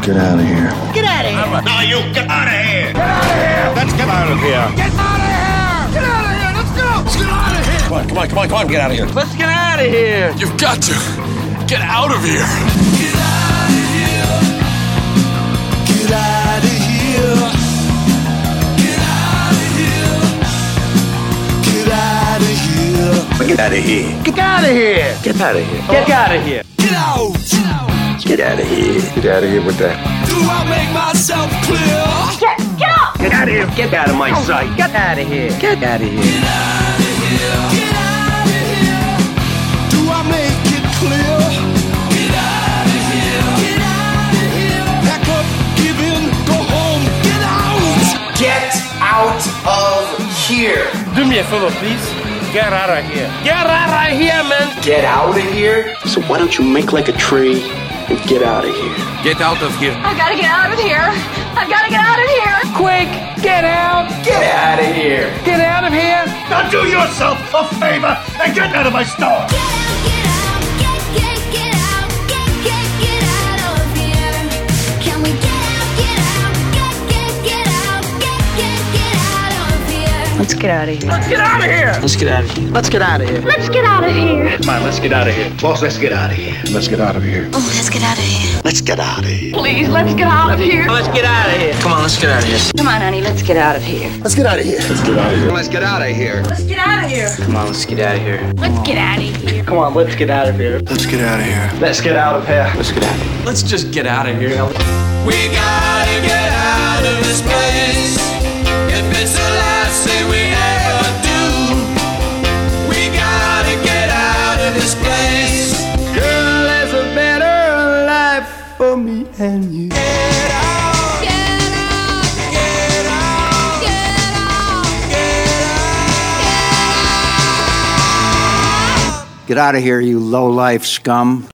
get out of here. Get out of here. Now you get out of here. Get out of here. Let's get out of here. Get out of here. Get out of here. Let's go. Let's get out of here. Come on, get out of here. Let's get out of here. You've got to get out of here. Get out of here. Get out of here. Get out of here. Get out of here. Get out of here. Get out of here. Get out of here. Get out of here. Get out. Get out of here. Get out of here with that. Do I make myself clear? Get out. Get out of here. Get out of my sight. Get out of here. Get out of here. Get out of here. Get out of here. Do I make it clear? Get out of here. Get out of here. Pack up, give in, go home. Get out. Get out of here. Do me a favor, please. Get out of here. Get out of here, man. Get out of here. So why don't you make like a tree and get out of here? Get out of here. I've got to get out of here. I've got to get out of here. Quick, get out. Get out of here. Get out of here. Now do yourself a favor and get out of my store. Get out of here. Can we get out of here? Let's get out of here. Let's get out of here. Let's get out of here. Let's get out of here. Let's get out of here. Come on, let's get out of here. Boss, let's get out of here. Let's get out of here. Oh, let's get out of here. Let's get out of here. Please, let's get out of here. Let's get out of here. Come on, let's get out of here. Come on, honey, let's get out of here. Let's get out of here. Let's get out of here. Let's get out of here. Let's get out of here. Come on, let's get out of here. Let's get out of here. Come on, let's get out of here. Let's get out of here. Let's get out of here. Let's get out of here. Let's just get out of here. We gotta get out of this place. If it's the last thing we ever do, we gotta get out of this place. Girl, there's a better life for me and you. Get out. Get out. Get out. Get out. Get out of here, you low-life scum.